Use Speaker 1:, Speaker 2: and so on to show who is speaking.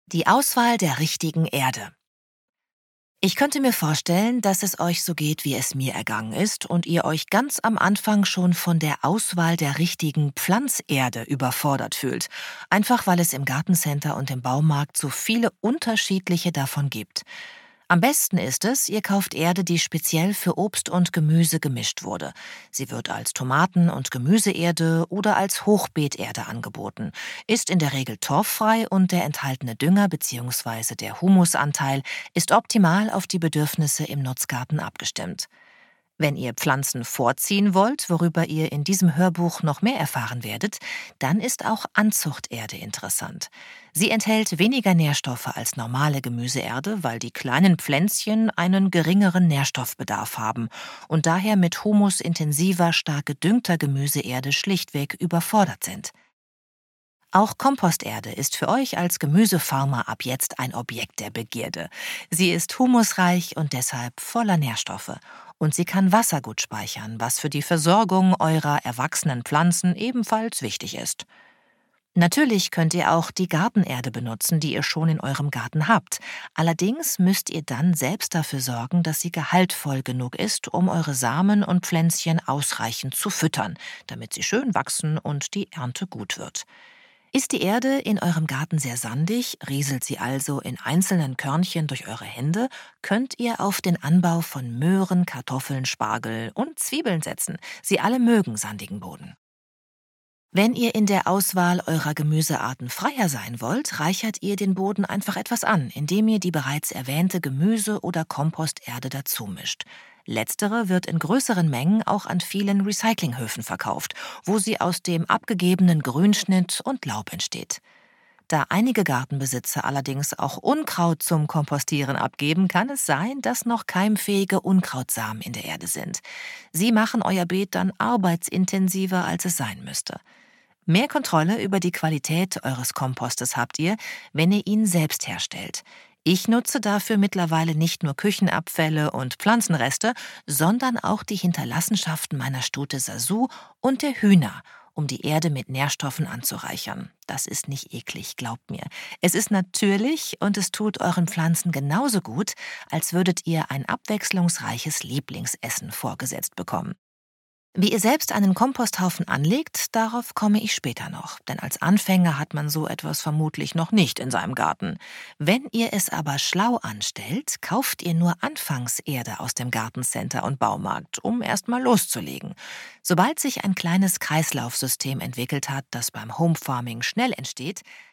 Speaker 1: Die Auswahl der richtigen Erde. Ich könnte mir vorstellen, dass es euch so geht, wie es mir ergangen ist und ihr euch ganz am Anfang schon von der Auswahl der richtigen Pflanzerde überfordert fühlt. Einfach weil es im Gartencenter und im Baumarkt so viele unterschiedliche davon gibt. Am besten ist es, ihr kauft Erde, die speziell für Obst und Gemüse gemischt wurde. Sie wird als Tomaten- und Gemüseerde oder als Hochbeeterde angeboten, ist in der Regel torffrei und der enthaltene Dünger bzw. der Humusanteil ist optimal auf die Bedürfnisse im Nutzgarten abgestimmt. Wenn ihr Pflanzen vorziehen wollt, worüber ihr in diesem Hörbuch noch mehr erfahren werdet, dann ist auch Anzuchterde interessant. Sie enthält weniger Nährstoffe als normale Gemüseerde, weil die kleinen Pflänzchen einen geringeren Nährstoffbedarf haben und daher mit humusintensiver, stark gedüngter Gemüseerde schlichtweg überfordert sind. Auch Komposterde ist für euch als Gemüsefarmer ab jetzt ein Objekt der Begierde. Sie ist humusreich und deshalb voller Nährstoffe. Und sie kann Wasser gut speichern, was für die Versorgung eurer erwachsenen Pflanzen ebenfalls wichtig ist. Natürlich könnt ihr auch die Gartenerde benutzen, die ihr schon in eurem Garten habt. Allerdings müsst ihr dann selbst dafür sorgen, dass sie gehaltvoll genug ist, um eure Samen und Pflänzchen ausreichend zu füttern, damit sie schön wachsen und die Ernte gut wird. Ist die Erde in eurem Garten sehr sandig, rieselt sie also in einzelnen Körnchen durch eure Hände, könnt ihr auf den Anbau von Möhren, Kartoffeln, Spargel und Zwiebeln setzen. Sie alle mögen sandigen Boden. Wenn ihr in der Auswahl eurer Gemüsearten freier sein wollt, reichert ihr den Boden einfach etwas an, indem ihr die bereits erwähnte Gemüse- oder Komposterde dazu mischt. Letztere wird in größeren Mengen auch an vielen Recyclinghöfen verkauft, wo sie aus dem abgegebenen Grünschnitt und Laub entsteht. Da einige Gartenbesitzer allerdings auch Unkraut zum Kompostieren abgeben, kann es sein, dass noch keimfähige Unkrautsamen in der Erde sind. Sie machen euer Beet dann arbeitsintensiver, als es sein müsste. Mehr Kontrolle über die Qualität eures Kompostes habt ihr, wenn ihr ihn selbst herstellt. Ich nutze dafür mittlerweile nicht nur Küchenabfälle und Pflanzenreste, sondern auch die Hinterlassenschaften meiner Stute Sasu und der Hühner, um die Erde mit Nährstoffen anzureichern. Das ist nicht eklig, glaubt mir. Es ist natürlich und es tut euren Pflanzen genauso gut, als würdet ihr ein abwechslungsreiches Lieblingsessen vorgesetzt bekommen. Wie ihr selbst einen Komposthaufen anlegt, darauf komme ich später noch, denn als Anfänger hat man so etwas vermutlich noch nicht in seinem Garten. Wenn ihr es aber schlau anstellt, kauft ihr nur Anfangserde aus dem Gartencenter und Baumarkt, um erstmal loszulegen. Sobald sich ein kleines Kreislaufsystem entwickelt hat, das beim Homefarming schnell entsteht,